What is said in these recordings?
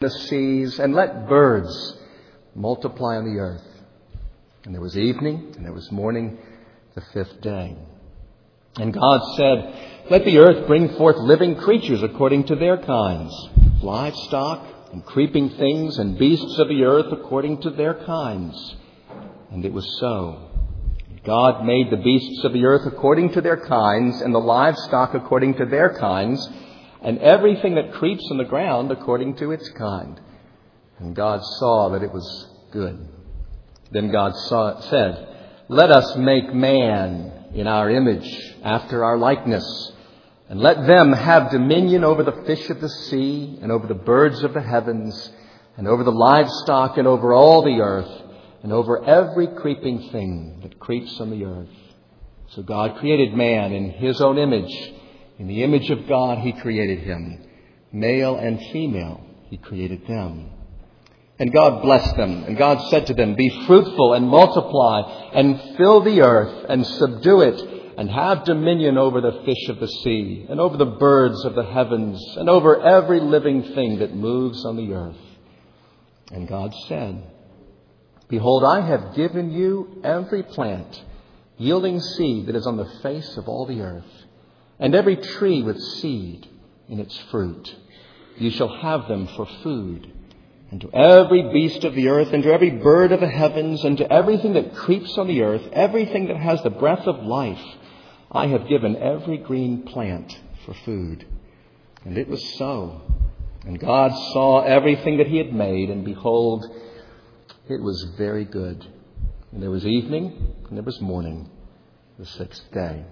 the seas, and let birds multiply on the earth. And there was evening, and there was morning, the fifth day. And God said, let the earth bring forth living creatures according to their kinds, livestock and creeping things and beasts of the earth according to their kinds. And it was so. God made the beasts of the earth according to their kinds, and the livestock according to their kinds, and everything that creeps on the ground according to its kind. And God saw that it was good. Then God said, let us make man in our image, after our likeness, and let them have dominion over the fish of the sea, and over the birds of the heavens, and over the livestock, and over all the earth, and over every creeping thing that creeps on the earth. So God created man in his own image. In the image of God he created him. Male and female he created them. And God blessed them, and God said to them, be fruitful and multiply, and fill the earth, and subdue it, and have dominion over the fish of the sea, and over the birds of the heavens, and over every living thing that moves on the earth. And God said, behold, I have given you every plant yielding seed that is on the face of all the earth, and every tree with seed in its fruit. You shall have them for food. And to every beast of the earth, and to every bird of the heavens, and to everything that creeps on the earth, everything that has the breath of life, I have given every green plant for food. And it was so. And God saw everything that he had made, and behold, it was very good. And there was evening, and there was morning, the sixth day.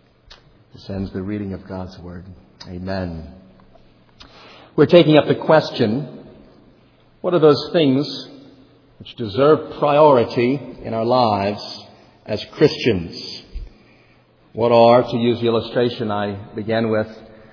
This ends the reading of God's Word. Amen. We're taking up the question, what are those things which deserve priority in our lives as Christians? What are, to use the illustration I began with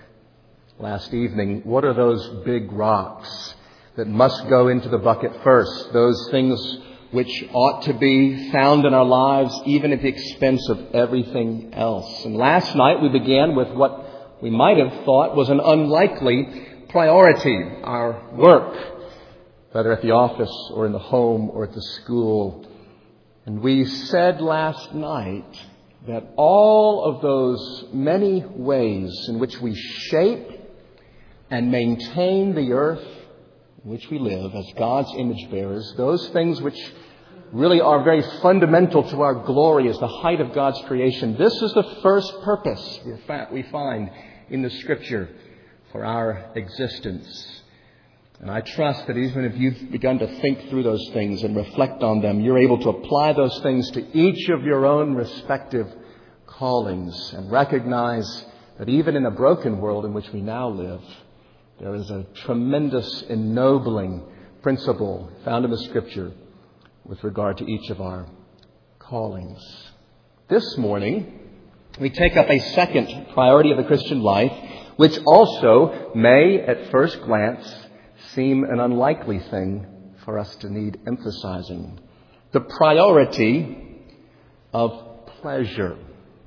last evening, what are those big rocks that must go into the bucket first? Those things which ought to be found in our lives even at the expense of everything else. And last night we began with what we might have thought was an unlikely priority, our work, whether at the office or in the home or at the school. And we said last night that all of those many ways in which we shape and maintain the earth in which we live as God's image bearers, those things which really are very fundamental to our glory as the height of God's creation, this is the first purpose we find in the Scripture for our existence. And I trust that even if you've begun to think through those things and reflect on them, you're able to apply those things to each of your own respective callings and recognize that even in a broken world in which we now live, there is a tremendous ennobling principle found in the Scripture with regard to each of our callings. This morning, we take up a second priority of the Christian life, which also may, at first glance, seem an unlikely thing for us to need emphasizing. The priority of pleasure.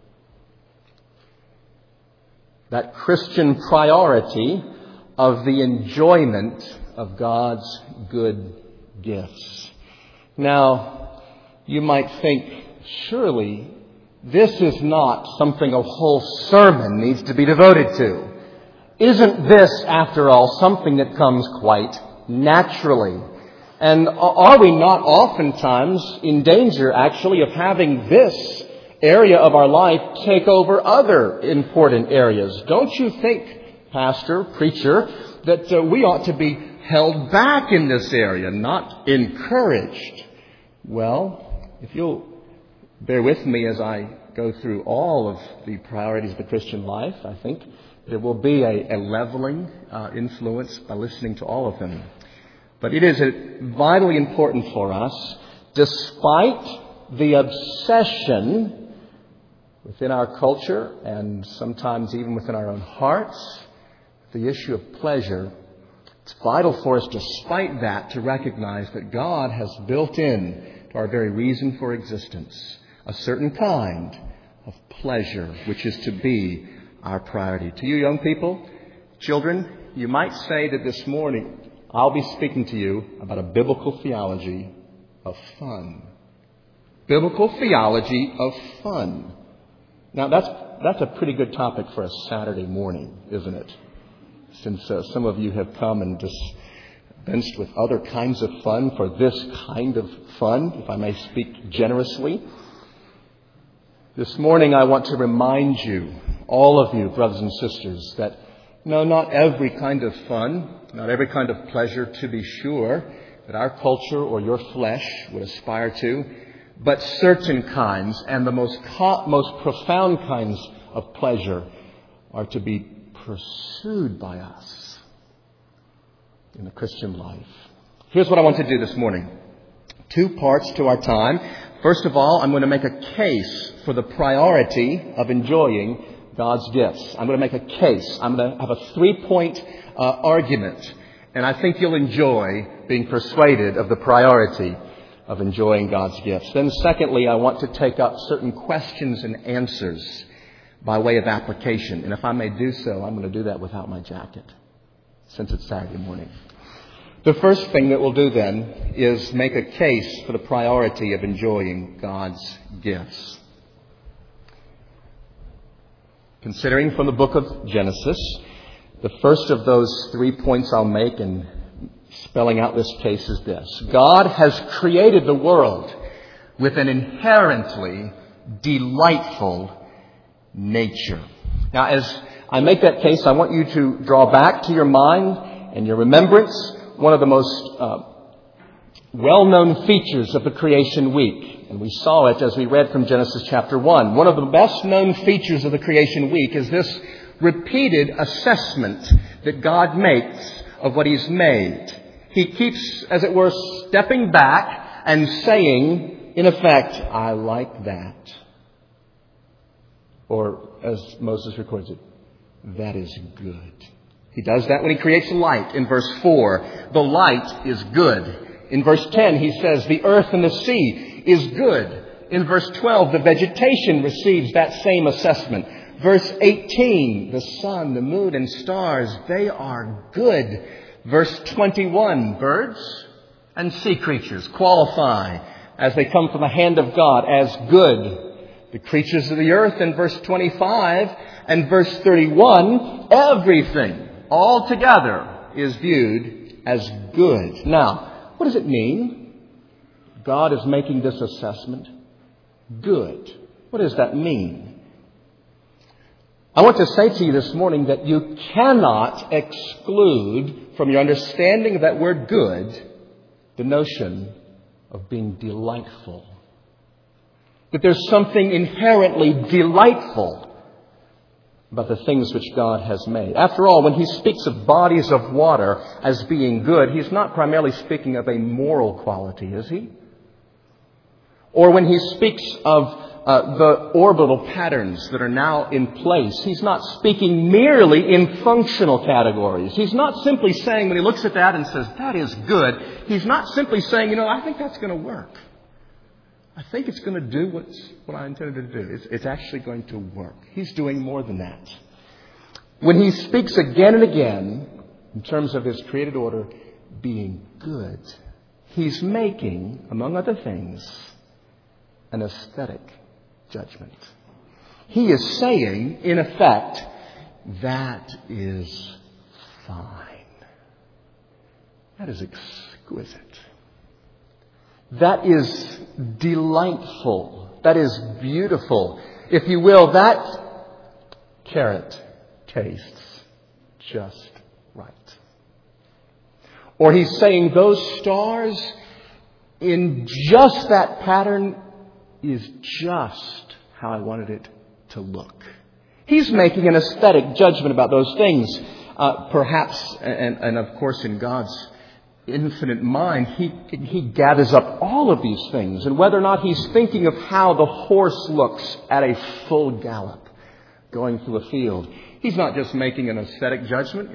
That Christian priority of the enjoyment of God's good gifts. Now, you might think, surely this is not something a whole sermon needs to be devoted to. Isn't this, after all, something that comes quite naturally? And are we not oftentimes in danger, actually, of having this area of our life take over other important areas? Don't you think, pastor, preacher, that we ought to be held back in this area, not encouraged? Well, if you'll bear with me as I go through all of the priorities of the Christian life, I think there will be a leveling influence by listening to all of them. But it is vitally important for us, despite the obsession within our culture and sometimes even within our own hearts, the issue of pleasure. It's vital for us, despite that, to recognize that God has built in to our very reason for existence a certain kind of pleasure, which is to be our priority. To you young people, children, you might say that this morning I'll be speaking to you about a biblical theology of fun. Biblical theology of fun. Now, that's a pretty good topic for a Saturday morning, isn't it? Since some of you have come and dispensed with other kinds of fun for this kind of fun, if I may speak generously. This morning I want to remind you, all of you, brothers and sisters, that no, not every kind of fun, not every kind of pleasure, to be sure, that our culture or your flesh would aspire to, but certain kinds and the most profound kinds of pleasure are to be pursued by us in the Christian life. Here's what I want to do this morning. 2 parts to our time. First of all, I'm going to make a case for the priority of enjoying God's gifts. I'm going to make a case. I'm going to have a 3-point argument. And I think you'll enjoy being persuaded of the priority of enjoying God's gifts. Then secondly, I want to take up certain questions and answers by way of application. And if I may do so, I'm going to do that without my jacket, since it's Saturday morning. The first thing that we'll do then is make a case for the priority of enjoying God's gifts. Considering from the book of Genesis, the first of those 3 points I'll make in spelling out this case is this. God has created the world with an inherently delightful nature. Now, as I make that case, I want you to draw back to your mind and your remembrance one of the most well-known features of the creation week. And we saw it as we read from Genesis chapter 1. One of the best-known features of the creation week is this repeated assessment that God makes of what He's made. He keeps, as it were, stepping back and saying, in effect, I like that. Or, as Moses records it, that is good. He does that when He creates light in verse 4. The light is good. In verse 10, He says the earth and the sea is good. In verse 12, the vegetation receives that same assessment. Verse 18, the sun, the moon, and stars, they are good. Verse 21, birds and sea creatures qualify as they come from the hand of God as good. The creatures of the earth in verse 25 and verse 31, everything altogether is viewed as good. Now, what does it mean? God is making this assessment good. What does that mean? I want to say to you this morning that you cannot exclude from your understanding of that word good the notion of being delightful. That there's something inherently delightful about the things which God has made. After all, when He speaks of bodies of water as being good, He's not primarily speaking of a moral quality, is He? Or when He speaks of the orbital patterns that are now in place, He's not speaking merely in functional categories. He's not simply saying, when He looks at that and says, that is good, He's not simply saying, I think that's going to work. I think it's going to do what I intended to do. It's actually going to work. He's doing more than that. When He speaks again and again, in terms of His created order being good, He's making, among other things, an aesthetic judgment. He is saying, in effect, that is fine. That is exquisite. That is delightful. That is beautiful. If you will, that carrot tastes just right. Or He's saying those stars in just that pattern is just how I wanted it to look. He's making an aesthetic judgment about those things. Perhaps, and of course in God's infinite mind, he gathers up all of these things. And whether or not He's thinking of how the horse looks at a full gallop going through a field, He's not just making an aesthetic judgment.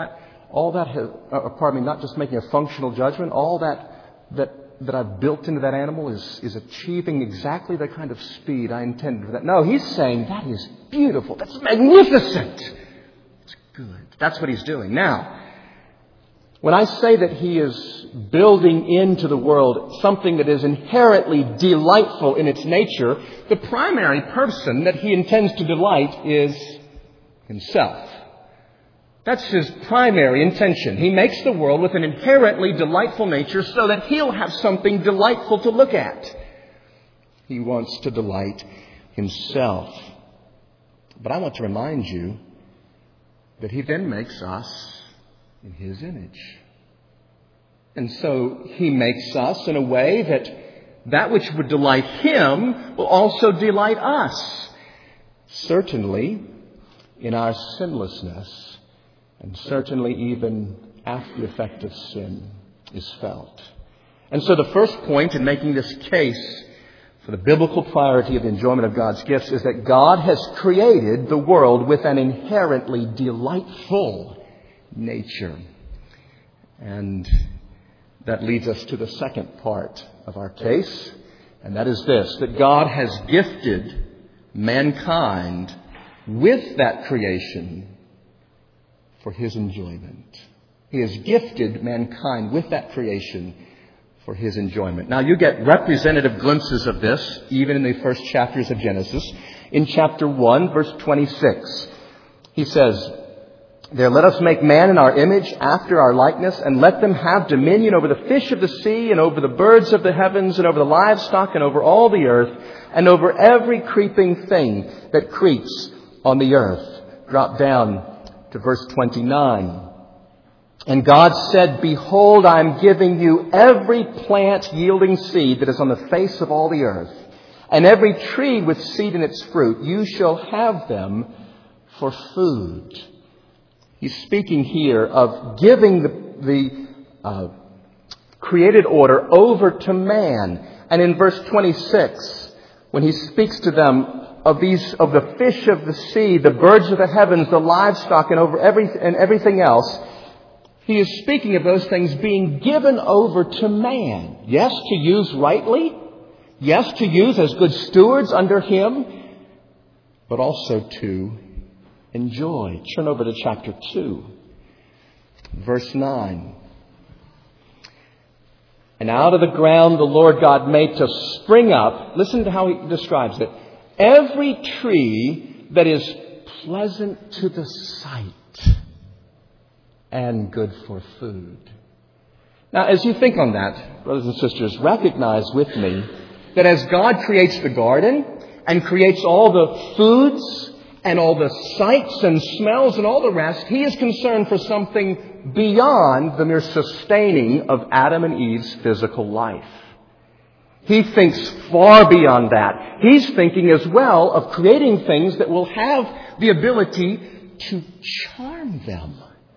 Not just making a functional judgment. All that I've built into that animal is achieving exactly the kind of speed I intended for that. No, He's saying that is beautiful. That's magnificent. It's good. That's what He's doing. Now, When I say that He is building into the world something that is inherently delightful in its nature, the primary person that He intends to delight is Himself. That's His primary intention. He makes the world with an inherently delightful nature so that He'll have something delightful to look at. He wants to delight Himself. But I want to remind you that He then makes us in His image. And so He makes us in a way that which would delight Him will also delight us. Certainly in our sinlessness, and certainly even after the effect of sin is felt. And so the first point in making this case for the biblical priority of the enjoyment of God's gifts is that God has created the world with an inherently delightful nature. And that leads us to the second part of our case, and that is this, that God has gifted mankind with that creation for His enjoyment. He has gifted mankind with that creation for His enjoyment. Now, you get representative glimpses of this even in the first chapters of Genesis. In chapter 1, verse 26, He says, "There let us make man in our image, after our likeness, and let them have dominion over the fish of the sea, and over the birds of the heavens, and over the livestock, and over all the earth, and over every creeping thing that creeps on the earth." Drop down to verse 29. "And God said, Behold, I am giving you every plant yielding seed that is on the face of all the earth, and every tree with seed in its fruit. You shall have them for food." He's speaking here of giving the created order over to man. And in verse 26, when He speaks to them of the fish of the sea, the birds of the heavens, the livestock, and over everything else, He is speaking of those things being given over to man. Yes, to use rightly. Yes, to use as good stewards under Him, but also to enjoy. Turn over to chapter 2, verse 9. "And out of the ground the Lord God made to spring up," listen to how He describes it, "every tree that is pleasant to the sight and good for food." Now, as you think on that, brothers and sisters, recognize with me that as God creates the garden and creates all the foods and all the sights and smells and all the rest, He is concerned for something beyond the mere sustaining of Adam and Eve's physical life. He thinks far beyond that. He's thinking as well of creating things that will have the ability to charm them,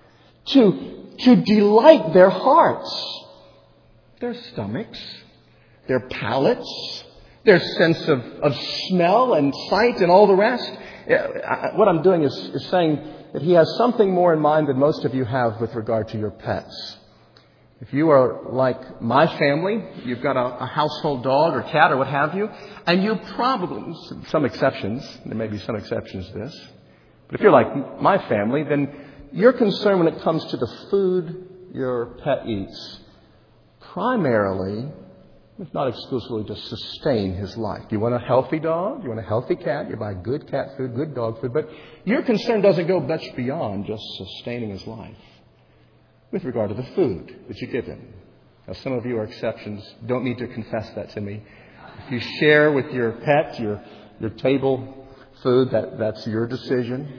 to delight their hearts, their stomachs, their palates, their sense of smell and sight and all the rest. What I'm doing is saying that He has something more in mind than most of you have with regard to your pets. If you are like my family, you've got a household dog or cat or what have you, and you probably, some exceptions, there may be some exceptions to this, but if you're like my family, then your concern when it comes to the food your pet eats, primarily, if not exclusively, to sustain his life. You want a healthy dog, you want a healthy cat, you buy good cat food, good dog food, but your concern doesn't go much beyond just sustaining his life with regard to the food that you give him. Now, some of you are exceptions. Don't need to confess that to me. If you share with your pet your table food, that's your decision.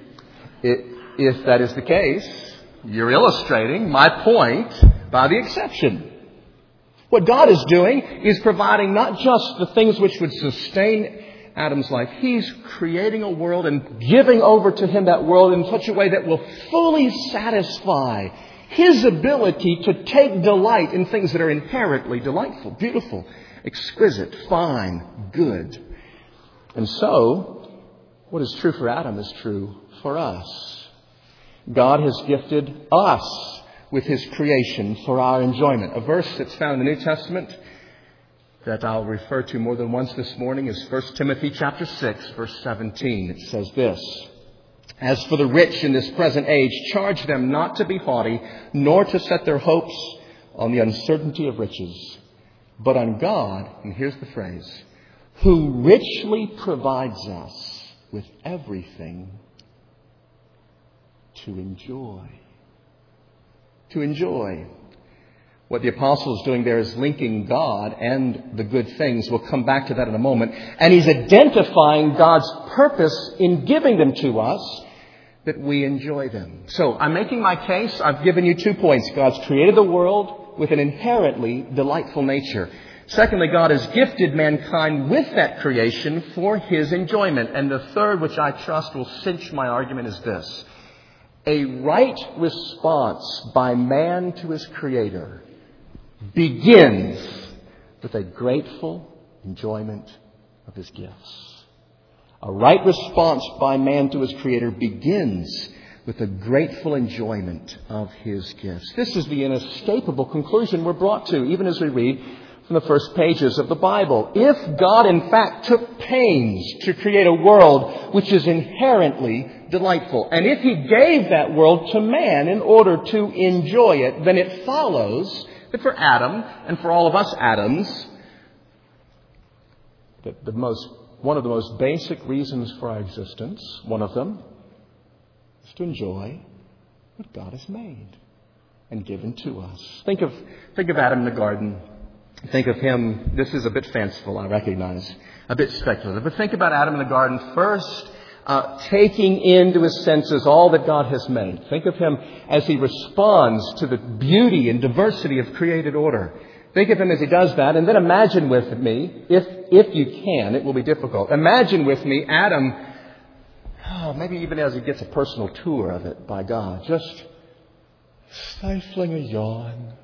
If that is the case, you're illustrating my point by the exception. What God is doing is providing not just the things which would sustain Adam's life. He's creating a world and giving over to him that world in such a way that will fully satisfy his ability to take delight in things that are inherently delightful, beautiful, exquisite, fine, good. And so, what is true for Adam is true for us. God has gifted us with His creation for our enjoyment. A verse that's found in the New Testament that I'll refer to more than once this morning is 1 Timothy chapter 6, verse 17. It says this: As for the rich in this present age, charge them not to be haughty, nor to set their hopes on the uncertainty of riches, but on God," and here's the phrase, "who richly provides us with everything to enjoy." To enjoy. What the apostle is doing there is linking God and the good things. We'll come back to that in a moment. And he's identifying God's purpose in giving them to us, that we enjoy them. So I'm making my case. I've given you 2 points. God's created the world with an inherently delightful nature. Secondly, God has gifted mankind with that creation for his enjoyment. And the third, which I trust will cinch my argument, is this: a right response by man to his Creator begins with a grateful enjoyment of his gifts. A right response by man to his Creator begins with a grateful enjoyment of his gifts. This is the inescapable conclusion we're brought to, even as we read from the first pages of the Bible. If God, in fact, took pains to create a world which is inherently delightful, and if he gave that world to man in order to enjoy it, then it follows that for Adam, and for all of us Adams, that one of the most basic reasons for our existence, one of them, is to enjoy what God has made and given to us. Think of Adam in the garden. Think of him, this is a bit fanciful, I recognize, a bit speculative, but think about Adam in the garden first, taking into his senses all that God has made. Think of him as he responds to the beauty and diversity of created order. Think of him as he does that, and then imagine with me, if you can, it will be difficult. Imagine with me Adam, maybe even as he gets a personal tour of it by God, just stifling a yawn,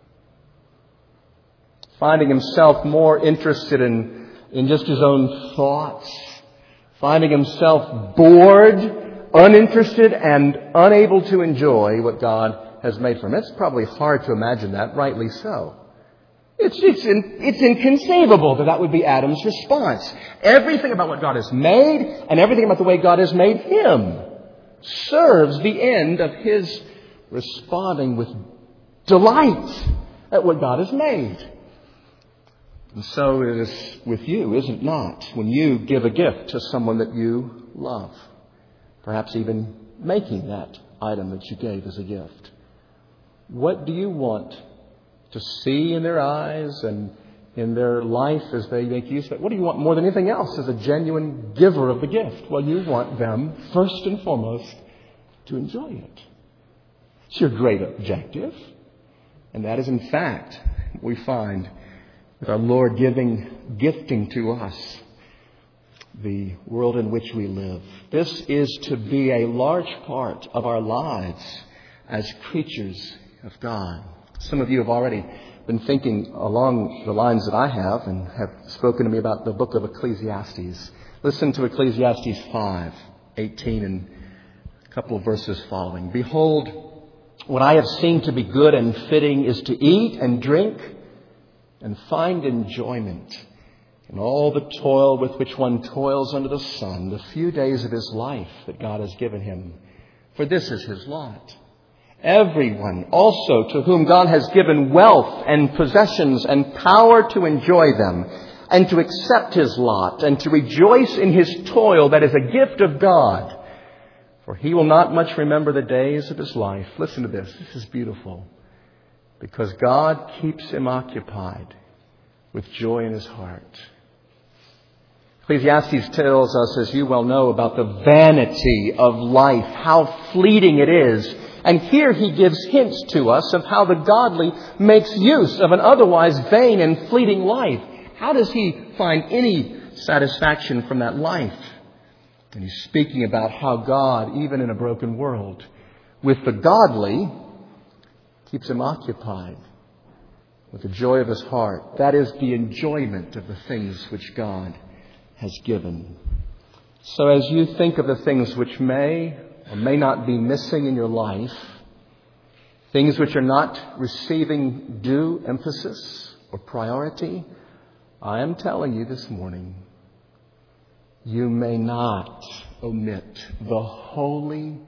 finding himself more interested in just his own thoughts, finding himself bored, uninterested, and unable to enjoy what God has made for him. It's probably hard to imagine that, rightly so. It's inconceivable that would be Adam's response. Everything about what God has made and everything about the way God has made him serves the end of his responding with delight at what God has made. And so it is with you, is it not? When you give a gift to someone that you love, perhaps even making that item that you gave as a gift. What do you want to see in their eyes and in their life as they make use of it? What do you want more than anything else as a genuine giver of the gift? Well, you want them, first and foremost, to enjoy it. It's your great objective. And that is, in fact, what we find with our Lord gifting to us the world in which we live. This is to be a large part of our lives as creatures of God. Some of you have already been thinking along the lines that I have and have spoken to me about the book of Ecclesiastes. Listen to Ecclesiastes 5:18 and a couple of verses following. "Behold, what I have seen to be good and fitting is to eat and drink and find enjoyment in all the toil with which one toils under the sun, the few days of his life that God has given him. For this is his lot. Everyone also to whom God has given wealth and possessions and power to enjoy them and to accept his lot and to rejoice in his toil that is a gift of God. For he will not much remember the days of his life." Listen to this. This is beautiful. "Because God keeps him occupied with joy in his heart." Ecclesiastes tells us, as you well know, about the vanity of life, how fleeting it is. And here he gives hints to us of how the godly makes use of an otherwise vain and fleeting life. How does he find any satisfaction from that life? And he's speaking about how God, even in a broken world, with the godly, keeps him occupied with the joy of his heart. That is the enjoyment of the things which God has given. So as you think of the things which may or may not be missing in your life, things which are not receiving due emphasis or priority, I am telling you this morning, you may not omit the holy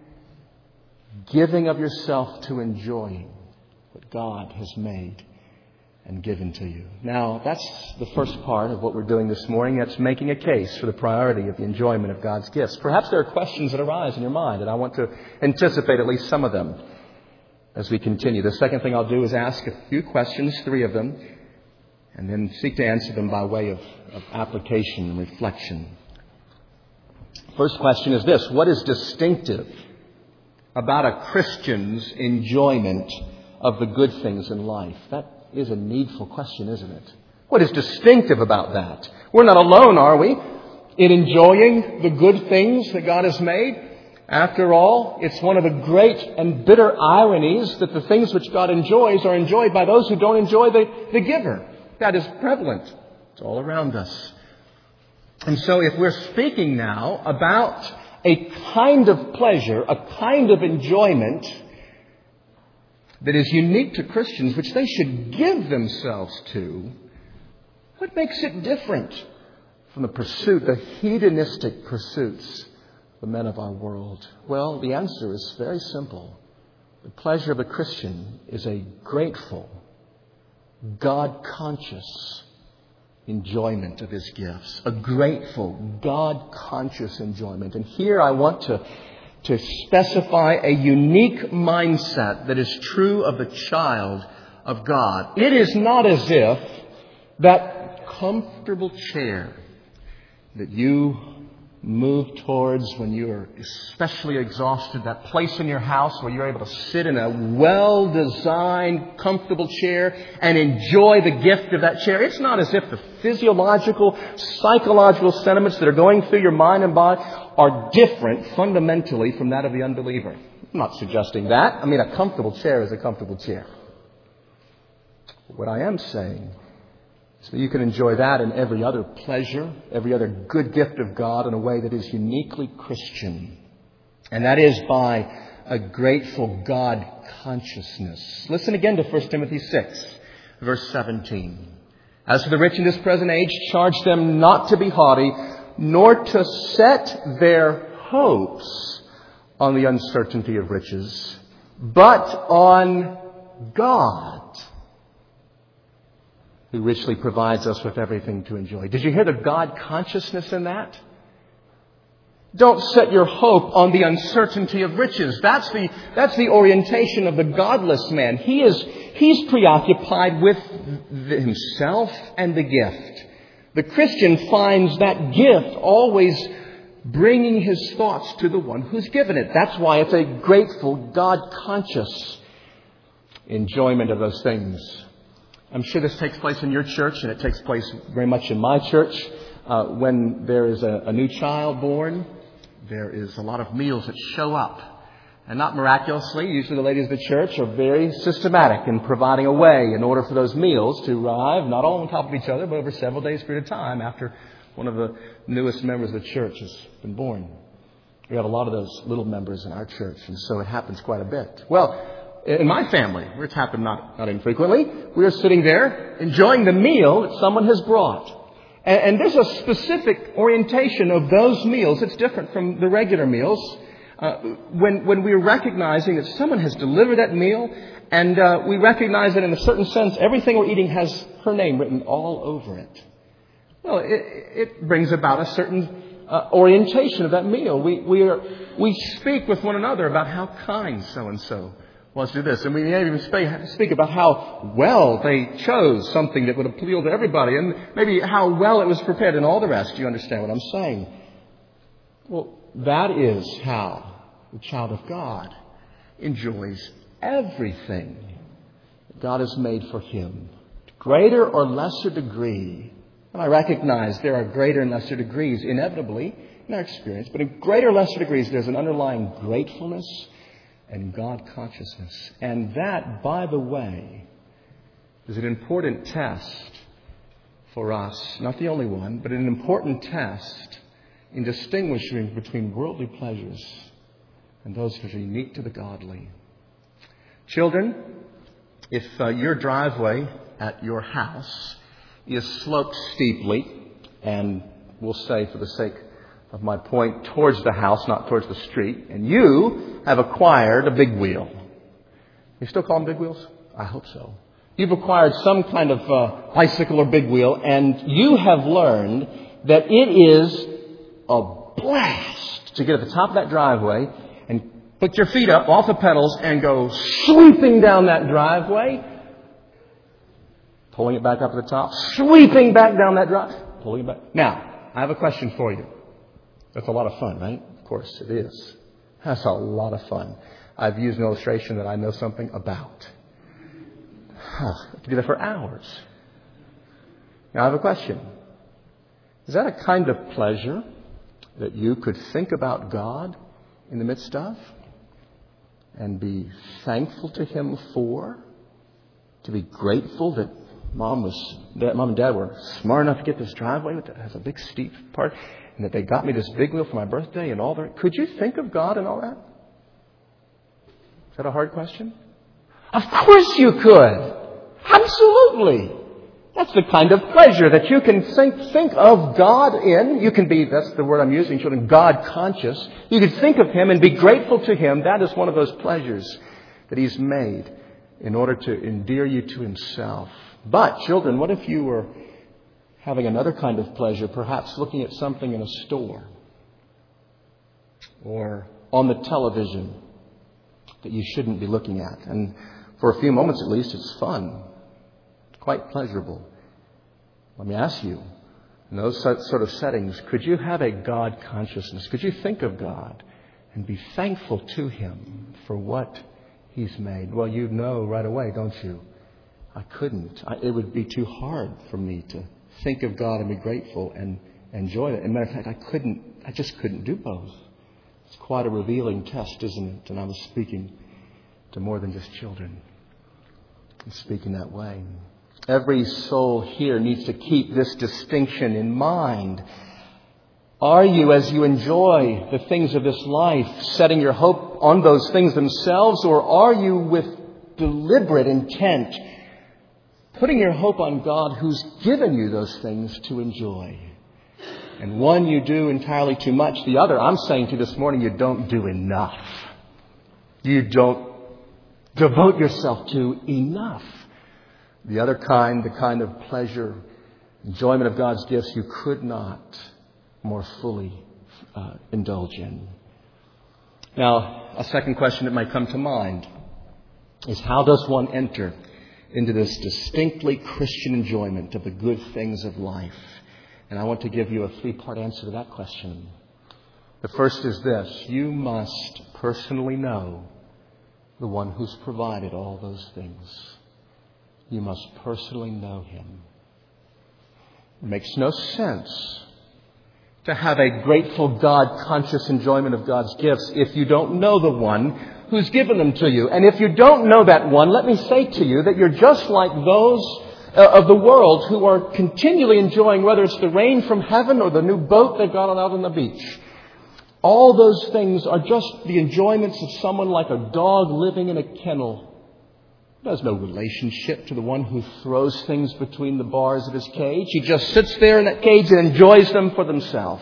giving of yourself to enjoying what God has made and given to you. Now, that's the first part of what we're doing this morning. That's making a case for the priority of the enjoyment of God's gifts. Perhaps there are questions that arise in your mind, and I want to anticipate at least some of them as we continue. The second thing I'll do is ask a few questions, 3 of them, and then seek to answer them by way of application and reflection. First question is this: what is distinctive about a Christian's enjoyment of the good things in life? That is a needful question, isn't it? What is distinctive about that? We're not alone, are we, in enjoying the good things that God has made? After all, it's one of the great and bitter ironies that the things which God enjoys are enjoyed by those who don't enjoy the giver. That is prevalent. It's all around us. And so if we're speaking now about a kind of pleasure, a kind of enjoyment that is unique to Christians, which they should give themselves to, what makes it different from the hedonistic pursuits of the men of our world? Well, the answer is very simple. The pleasure of a Christian is a grateful, God-conscious enjoyment of His gifts. A grateful, God-conscious enjoyment. And here I want to specify a unique mindset that is true of the child of God. It is not as if that comfortable chair that you move towards when you are especially exhausted, that place in your house where you're able to sit in a well-designed, comfortable chair and enjoy the gift of that chair. It's not as if the physiological, psychological sentiments that are going through your mind and body are different fundamentally from that of the unbeliever. I'm not suggesting that. I mean, a comfortable chair is a comfortable chair. What I am saying is that you can enjoy that and every other pleasure, every other good gift of God in a way that is uniquely Christian. And that is by a grateful God consciousness. Listen again to 1 Timothy 6, verse 17. As for the rich in this present age, charge them not to be haughty, nor to set their hopes on the uncertainty of riches, but on God, who richly provides us with everything to enjoy. Did you hear the God consciousness in that? Don't set your hope on the uncertainty of riches. That's the orientation of the godless man. He's preoccupied with himself and the gift. The Christian finds that gift always bringing his thoughts to the one who's given it. That's why it's a grateful, God-conscious enjoyment of those things. I'm sure this takes place in your church, and it takes place very much in my church. When there is a new child born, there is a lot of meals that show up. And not miraculously, usually the ladies of the church are very systematic in providing a way in order for those meals to arrive, not all on top of each other, but over several days' period of time after one of the newest members of the church has been born. We have a lot of those little members in our church, and so it happens quite a bit. Well, in my family, where it's happened not infrequently, we are sitting there enjoying the meal that someone has brought. And there's a specific orientation of those meals that's different from the regular meals. When we're recognizing that someone has delivered that meal, and we recognize that in a certain sense, everything we're eating has her name written all over it. Well, it brings about a certain orientation of that meal. We speak with one another about how kind so-and-so was to this. And we may even speak about how well they chose something that would appeal to everybody, and maybe how well it was prepared and all the rest. Do you understand what I'm saying? Well, that is how the child of God enjoys everything that God has made for him, to greater or lesser degree. And I recognize there are greater and lesser degrees, inevitably, in our experience, but in greater or lesser degrees, there's an underlying gratefulness and God consciousness. And that, by the way, is an important test for us, not the only one, but an important test in distinguishing between worldly pleasures and those which are unique to the godly. Children, if your driveway at your house is sloped steeply, and we'll say for the sake of my point towards the house, not towards the street. And you have acquired a big wheel. You still call them big wheels? I hope so. You've acquired some kind of bicycle or big wheel, and you have learned that it is a blast to get at the top of that driveway and put your feet up off the pedals and go sweeping down that driveway, pulling it back up to the top, sweeping back down that drive, pulling it back. Now, I have a question for you. That's a lot of fun, right? Of course it is. That's a lot of fun. I've used an illustration that I know something about. I could do that for hours. Now, I have a question. Is that a kind of pleasure that you could think about God in the midst of and be thankful to Him for? To be grateful that Mom and Dad were smart enough to get this driveway that has a big steep part, and that they got me this big wheel for my birthday and all that. Could you think of God and all that? Is that a hard question? Of course you could. Absolutely. That's the kind of pleasure that you can think of God in. You can be, that's the word I'm using, children, God conscious. You can think of Him and be grateful to Him. That is one of those pleasures that He's made in order to endear you to Himself. But, children, what if you were having another kind of pleasure, perhaps looking at something in a store or on the television that you shouldn't be looking at? And for a few moments at least, it's fun. It's quite pleasurable. Let me ask you, in those sort of settings, could you have a God consciousness? Could you think of God and be thankful to Him for what He's made? Well, you know right away, don't you? I couldn't. It would be too hard for me to think of God and be grateful and enjoy it. As a matter of fact, I just couldn't do both. It's quite a revealing test, isn't it? And I was speaking to more than just children. I'm speaking that way. Every soul here needs to keep this distinction in mind. Are you, as you enjoy the things of this life, setting your hope on those things themselves, or are you with deliberate intent putting your hope on God who's given you those things to enjoy? And one you do entirely too much. The other, I'm saying to you this morning, you don't do enough. You don't devote yourself to enough. The other kind, the kind of pleasure, enjoyment of God's gifts, you could not more fully indulge in. Now, a second question that might come to mind is, how does one enter into this distinctly Christian enjoyment of the good things of life? And I want to give you a three-part answer to that question. The first is this: you must personally know the one who's provided all those things. You must personally know Him. It makes no sense to have a grateful, God-conscious enjoyment of God's gifts if you don't know the one who's given them to you. And if you don't know that one, let me say to you that you're just like those of the world who are continually enjoying, whether it's the rain from heaven or the new boat they've got out on the beach. All those things are just the enjoyments of someone like a dog living in a kennel. There's no relationship to the one who throws things between the bars of his cage. He just sits there in that cage and enjoys them for himself.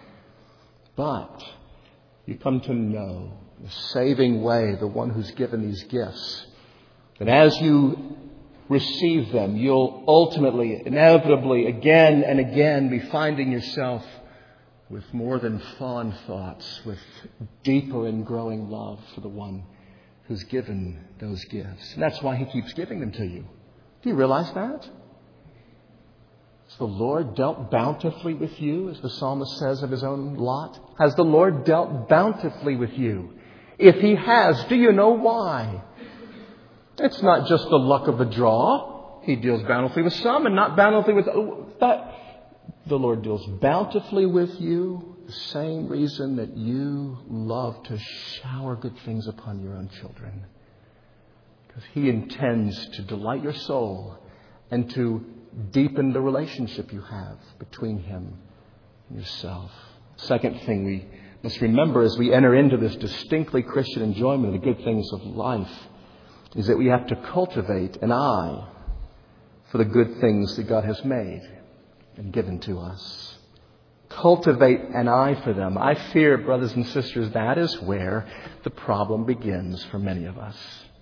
But you come to know the saving way, the one who's given these gifts. And as you receive them, you'll ultimately, inevitably, again and again be finding yourself with more than fond thoughts, with deeper and growing love for the one who's given those gifts. And that's why He keeps giving them to you. Do you realize that? Has the Lord dealt bountifully with you, as the psalmist says of his own lot? Has the Lord dealt bountifully with you? If He has, do you know why? It's not just the luck of the draw. He deals bountifully with some and not bountifully with that. The Lord deals bountifully with you, the same reason that you love to shower good things upon your own children. Because He intends to delight your soul and to deepen the relationship you have between Him and yourself. Second thing we must remember as we enter into this distinctly Christian enjoyment of the good things of life is that we have to cultivate an eye for the good things that God has made and given to us. cultivate an eye for them. I fear, brothers and sisters, that is where the problem begins for many of us.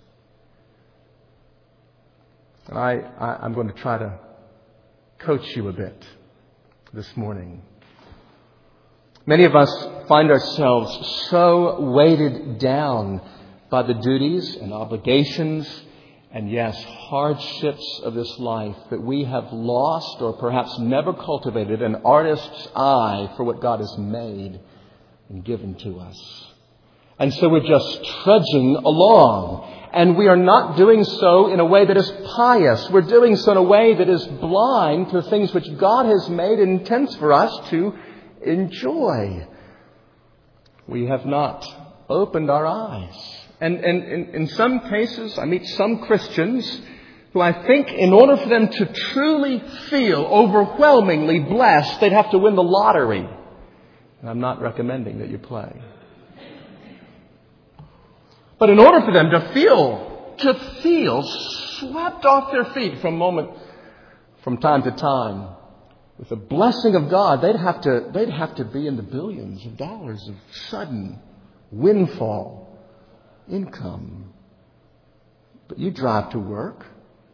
And I'm going to try to coach you a bit this morning. Many of us find ourselves so weighted down by the duties and obligations and, yes, hardships of this life that we have lost or perhaps never cultivated an artist's eye for what God has made and given to us. And so we're just trudging along. And we are not doing so in a way that is pious. We're doing so in a way that is blind to the things which God has made and intends for us to enjoy. We have not opened our eyes. And in some cases, I meet some Christians who I think in order for them to truly feel overwhelmingly blessed, they'd have to win the lottery. And I'm not recommending that you play. But in order for them to feel swept off their feet from time to time, with the blessing of God, they'd have to be in the billions of dollars of sudden windfall income. But you drive to work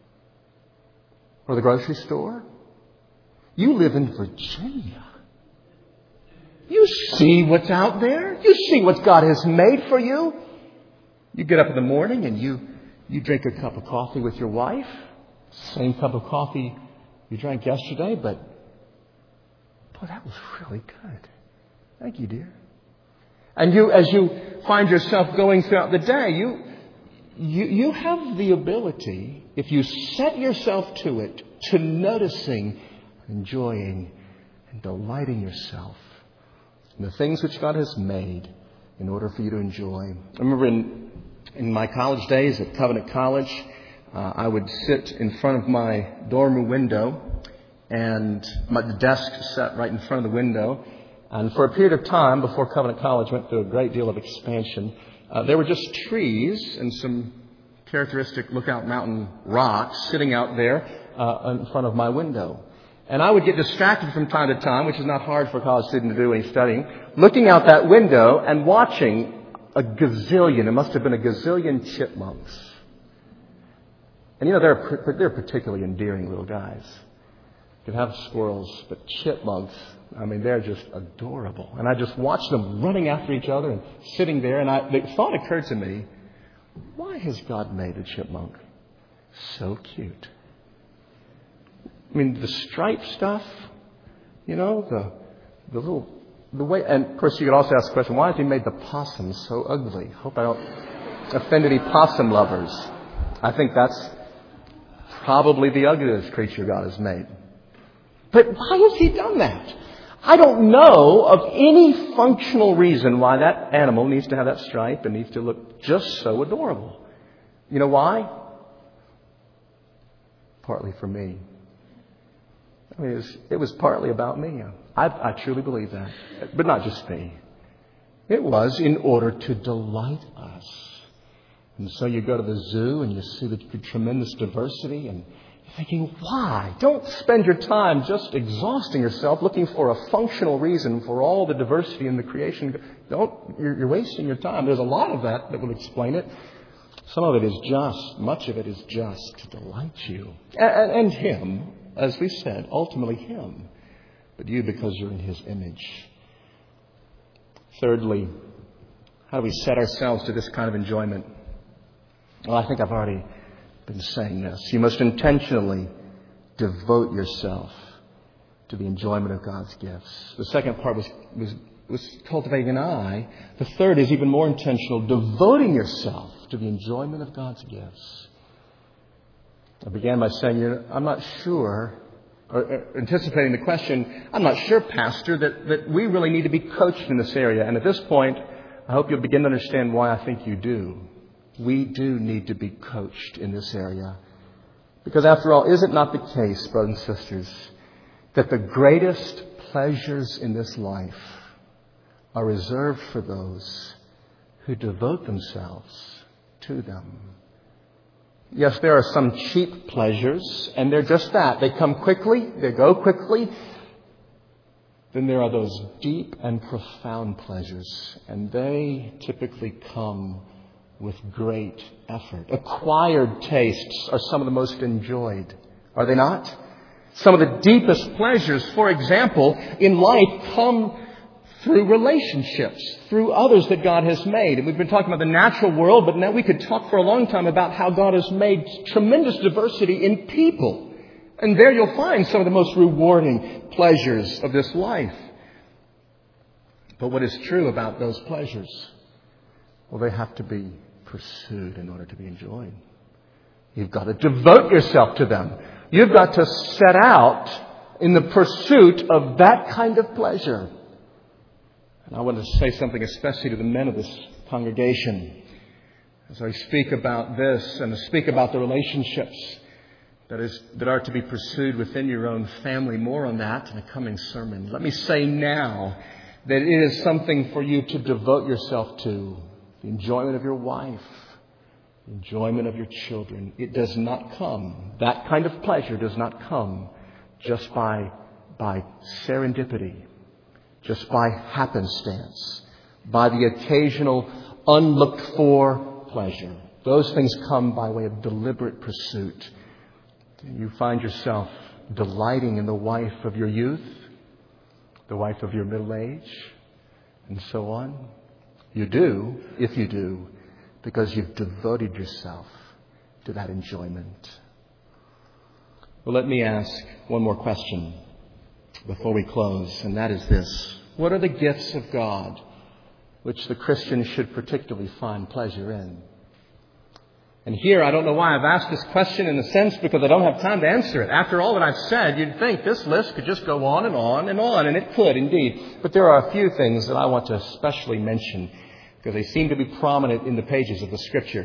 or the grocery store. You live in Virginia. You see what's out there. You see what God has made for you. You get up in the morning and you drink a cup of coffee with your wife. Same cup of coffee you drank yesterday, but boy, that was really good. Thank you, dear. And as you find yourself going throughout the day, you have the ability, if you set yourself to it, to noticing, enjoying, and delighting yourself in the things which God has made in order for you to enjoy. I remember in my college days at Covenant College, I would sit in front of my dorm room window, and the desk sat right in front of the window. And for a period of time, before Covenant College went through a great deal of expansion, there were just trees and some characteristic Lookout Mountain rocks sitting out there in front of my window. And I would get distracted from time to time, which is not hard for a college student to do when he's studying, looking out that window and watching a gazillion, it must have been a gazillion chipmunks. And you know, they're particularly endearing little guys. You can have squirrels, but chipmunks, I mean, they're just adorable. And I just watched them running after each other and sitting there. And the thought occurred to me, why has God made a chipmunk so cute? I mean, the striped stuff, you know, the way, and of course you could also ask the question, why has he made the possum so ugly? Hope I don't offend any possum lovers. I think that's probably the ugliest creature God has made. But why has he done that? I don't know of any functional reason why that animal needs to have that stripe and needs to look just so adorable. You know why? Partly for me. I mean, it was partly about me. I truly believe that. But not just me. It was in order to delight us. And so you go to the zoo and you see the tremendous diversity and you're thinking, why? Don't spend your time just exhausting yourself looking for a functional reason for all the diversity in the creation. You're wasting your time. There's a lot of that will explain it. Some of it is much of it is just to delight you. And Him, as we said, ultimately Him. But you because you're in His image. Thirdly, how do we set ourselves to this kind of enjoyment? Well, I think I've already been saying this. You must intentionally devote yourself to the enjoyment of God's gifts. The second part was cultivating an eye. The third is even more intentional, devoting yourself to the enjoyment of God's gifts. I began by saying, I'm not sure, or anticipating the question, I'm not sure, Pastor, that we really need to be coached in this area. And at this point, I hope you'll begin to understand why I think you do. We do need to be coached in this area. Because after all, is it not the case, brothers and sisters, that the greatest pleasures in this life are reserved for those who devote themselves to them? Yes, there are some cheap pleasures, and they're just that. They come quickly, they go quickly, then there are those deep and profound pleasures, and they typically come with great effort. Acquired tastes are some of the most enjoyed, are they not? Some of the deepest pleasures, for example, in life come through relationships, through others that God has made. And we've been talking about the natural world, but now we could talk for a long time about how God has made tremendous diversity in people. And there you'll find some of the most rewarding pleasures of this life. But what is true about those pleasures? Well, they have to be pursued in order to be enjoyed. You've got to devote yourself to them. You've got to set out in the pursuit of that kind of pleasure. And I want to say something especially to the men of this congregation as I speak about this and speak about the relationships that are to be pursued within your own family. More on that in a coming sermon. Let me say now that it is something for you to devote yourself to. The enjoyment of your wife, the enjoyment of your children. It does not come, that kind of pleasure does not come just by serendipity, just by happenstance, by the occasional unlooked for pleasure. Those things come by way of deliberate pursuit. You find yourself delighting in the wife of your youth, the wife of your middle age, and so on. You do, if you do, because you've devoted yourself to that enjoyment. Well, let me ask one more question before we close, and that is this. What are the gifts of God which the Christian should particularly find pleasure in? And here, I don't know why I've asked this question in a sense, because I don't have time to answer it. After all that I've said, you'd think this list could just go on and on and on, and it could indeed. But there are a few things that I want to especially mention, because they seem to be prominent in the pages of the Scripture.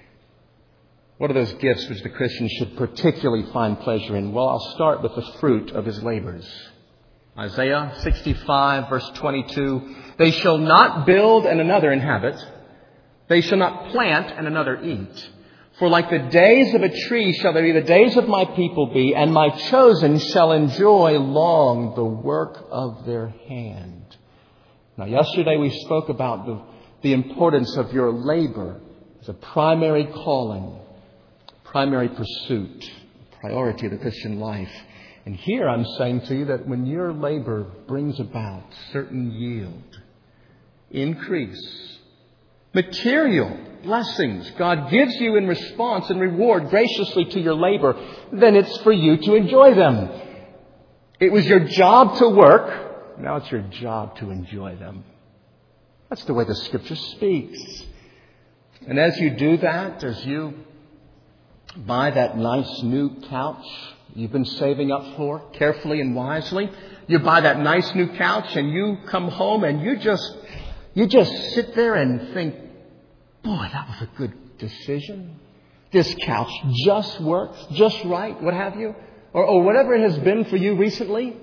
What are those gifts which the Christian should particularly find pleasure in? Well, I'll start with the fruit of his labors. Isaiah 65, verse 22, "They shall not build and another inhabit. They shall not plant and another eat. For like the days of a tree shall they be the days of my people be, and my chosen shall enjoy long the work of their hand." Now, yesterday we spoke about the importance of your labor as a primary calling, primary pursuit, priority of the Christian life. And here I'm saying to you that when your labor brings about certain yield, increase, material blessings God gives you in response and reward graciously to your labor, then it's for you to enjoy them. It was your job to work. Now it's your job to enjoy them. That's the way the Scripture speaks. And as you do that, as you buy that nice new couch you've been saving up for carefully and wisely, you buy that nice new couch and you come home and you just sit there and think, boy, that was a good decision. This couch just works, just right, what have you. Or whatever it has been for you recently.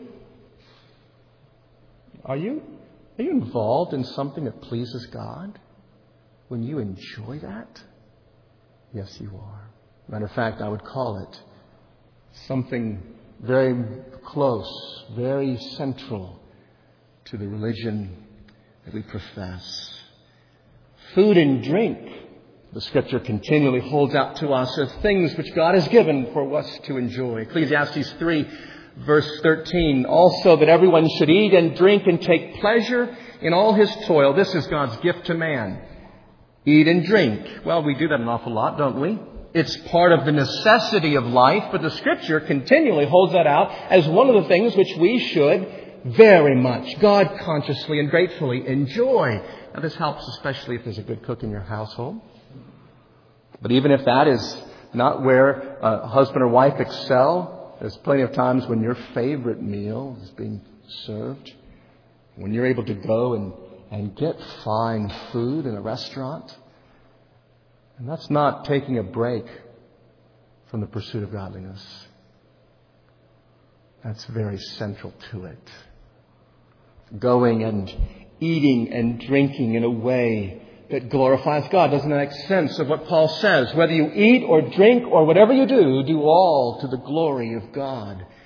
Are you involved in something that pleases God when you enjoy that? Yes, you are. Matter of fact, I would call it something very close, very central to the religion that we profess. Food and drink, the Scripture continually holds out to us as things which God has given for us to enjoy. Ecclesiastes 3, verse 13, "Also that everyone should eat and drink and take pleasure in all his toil. This is God's gift to man." Eat and drink. Well, we do that an awful lot, don't we? It's part of the necessity of life, but the Scripture continually holds that out as one of the things which we should very much, God consciously and gratefully enjoy. Now, this helps especially if there's a good cook in your household. But even if that is not where a husband or wife excel, there's plenty of times when your favorite meal is being served, when you're able to go and get fine food in a restaurant. And that's not taking a break from the pursuit of godliness. That's very central to it. Going and eating and drinking in a way that glorifies God. Doesn't that make sense of what Paul says? Whether you eat or drink or whatever you do, do all to the glory of God.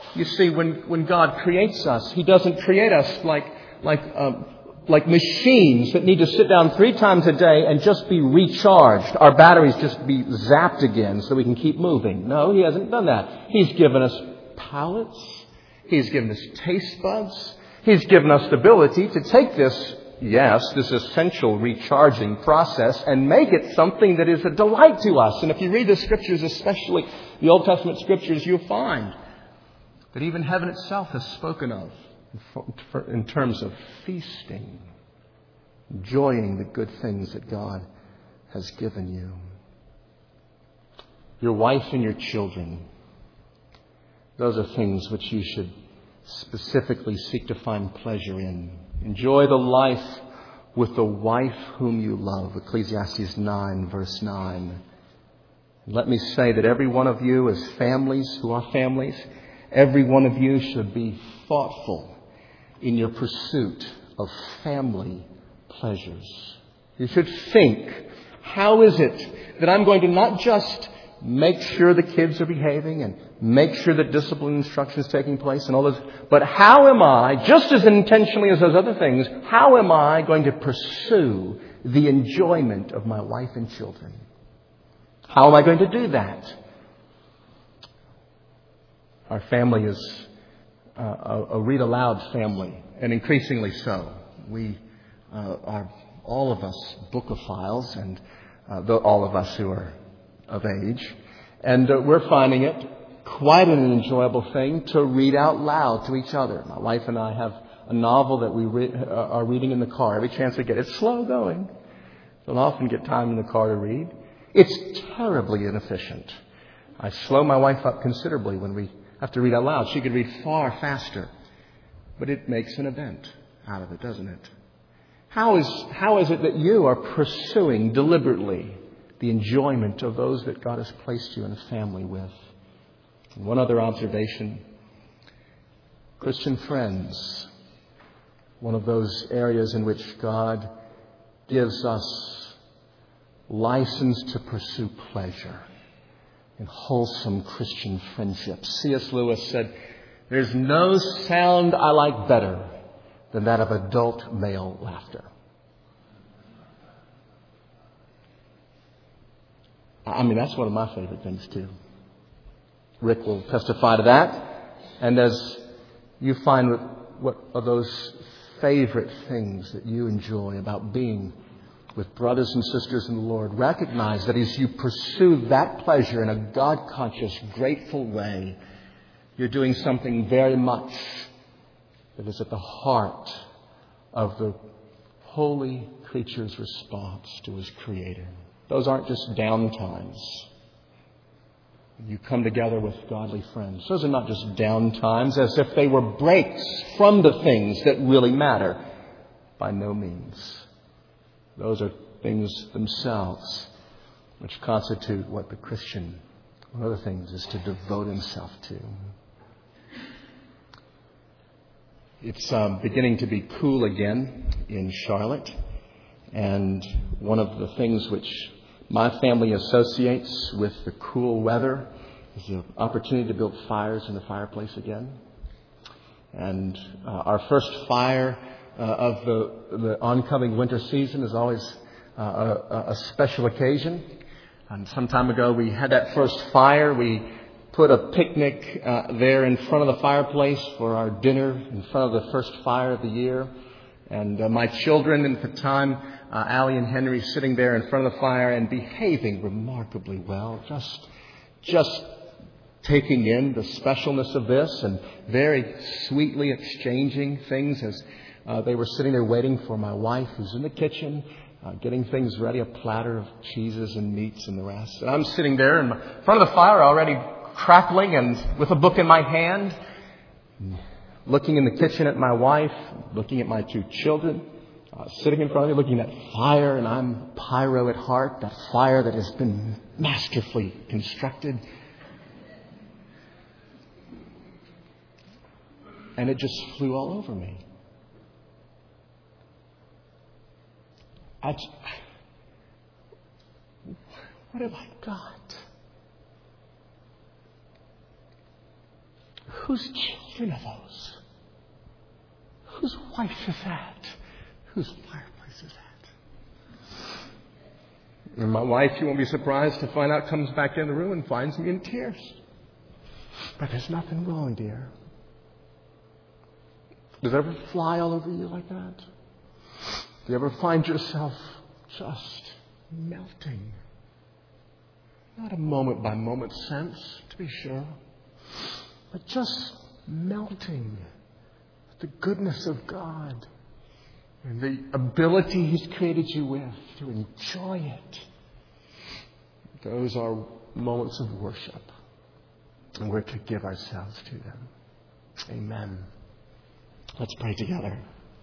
You see, when God creates us, He doesn't create us like machines that need to sit down 3 times a day and just be recharged. Our batteries just be zapped again so we can keep moving. No, He hasn't done that. He's given us palates. He's given us taste buds. He's given us the ability to take this essential recharging process and make it something that is a delight to us. And if you read the Scriptures, especially the Old Testament Scriptures, you'll find that even heaven itself is spoken of in terms of feasting, enjoying the good things that God has given you. Your wife and your children, those are things which you should specifically seek to find pleasure in. Enjoy the life with the wife whom you love. Ecclesiastes 9, verse 9. And let me say that every one of you as families who are families, every one of you should be thoughtful in your pursuit of family pleasures. You should think, how is it that I'm going to not just make sure the kids are behaving and make sure that discipline instruction is taking place and all this, but how am I, just as intentionally as those other things, how am I going to pursue the enjoyment of my wife and children? How am I going to do that? Our family is a read aloud family, and increasingly so. We are all of us bookophiles, and all of us who are of age, and we're finding it quite an enjoyable thing to read out loud to each other. My wife and I have a novel that we are reading in the car every chance we get. It's slow going. Don't often get time in the car to read. It's terribly inefficient. I slow my wife up considerably when we have to read out loud. She could read far faster, but it makes an event out of it, doesn't it? How is it that you are pursuing deliberately the enjoyment of those that God has placed you in a family with? And one other observation. Christian friends, one of those areas in which God gives us license to pursue pleasure in wholesome Christian friendships. C.S. Lewis said, "There's no sound I like better than that of adult male laughter." I mean, that's one of my favorite things, too. Rick will testify to that. And as you find what are those favorite things that you enjoy about being with brothers and sisters in the Lord, recognize that as you pursue that pleasure in a God-conscious, grateful way, you're doing something very much that is at the heart of the holy creature's response to his Creator. Those aren't just down times. You come together with godly friends. Those are not just down times as if they were breaks from the things that really matter. By no means. Those are things themselves which constitute what the Christian, one of the things, is to devote himself to. It's beginning to be cool again in Charlotte. And one of the things which my family associates with the cool weather is the opportunity to build fires in the fireplace again. And our first fire of the oncoming winter season is always a special occasion. And some time ago we had that first fire. We put a picnic there in front of the fireplace for our dinner in front of the first fire of the year. And my children at the time, Allie and Henry, sitting there in front of the fire and behaving remarkably well, just taking in the specialness of this and very sweetly exchanging things as they were sitting there waiting for my wife, who's in the kitchen, getting things ready, a platter of cheeses and meats and the rest. And I'm sitting there in front of the fire already crackling and with a book in my hand, looking in the kitchen at my wife, looking at my two children, sitting in front of me, looking at fire, and I'm pyro at heart, that fire that has been masterfully constructed. And it just flew all over me. What have I got? Whose children are those? Whose wife is that? Whose fireplace is that? And my wife, you won't be surprised to find out, comes back in the room and finds me in tears. But there's nothing wrong, dear. Does it ever fly all over you like that? Do you ever find yourself just melting? Not a moment-by-moment sense, to be sure, but just melting with the goodness of God and the ability He's created you with to enjoy it. Those are moments of worship, and we're to give ourselves to them. Amen. Let's pray together.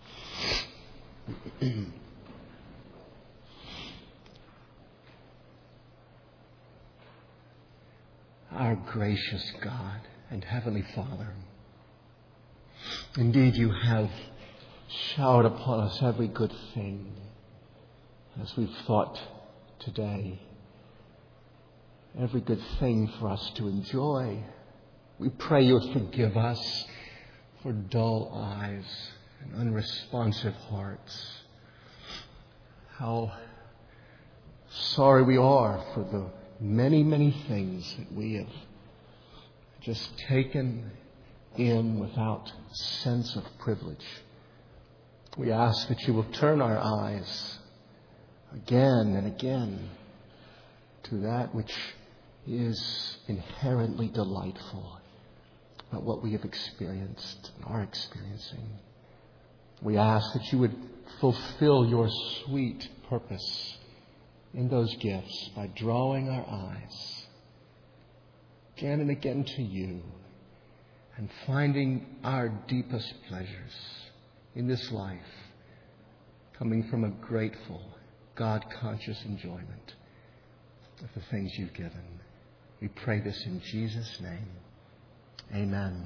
Our gracious God and Heavenly Father, indeed you have showered upon us every good thing, as we've thought today. Every good thing for us to enjoy. We pray you would forgive us for dull eyes and unresponsive hearts. How sorry we are for the many, many things that we have just taken in without sense of privilege. We ask that you will turn our eyes again and again to that which is inherently delightful about what we have experienced and are experiencing. We ask that you would fulfill your sweet purpose in those gifts by drawing our eyes again and again to you and finding our deepest pleasures in this life coming from a grateful, God-conscious enjoyment of the things you've given. We pray this in Jesus' name. Amen.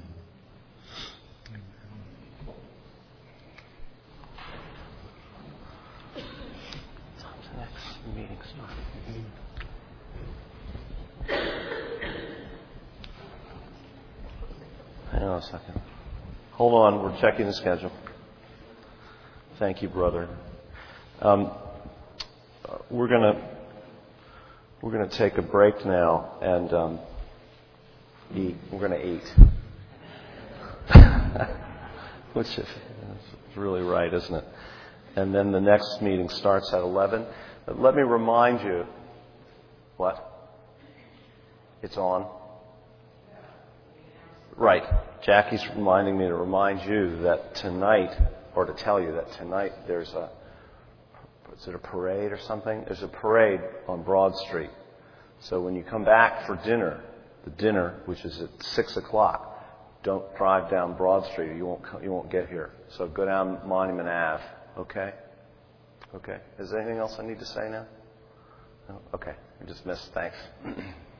Next meeting starts. Hang on a second. Hold on, we're checking the schedule. Thank you, brother. We're gonna take a break now and eat. We're gonna eat, which is really right, isn't it? And then the next meeting starts at 11. But let me remind you, what? It's on? Right. Jackie's reminding me to remind you that tonight, or to tell you that tonight there's is it a parade or something? There's a parade on Broad Street. So when you come back for dinner, the dinner, which is at 6 o'clock, don't drive down Broad Street or you won't get here. So go down Monument Ave. Okay? Okay. Is there anything else I need to say now? No? Okay. I just missed. Thanks.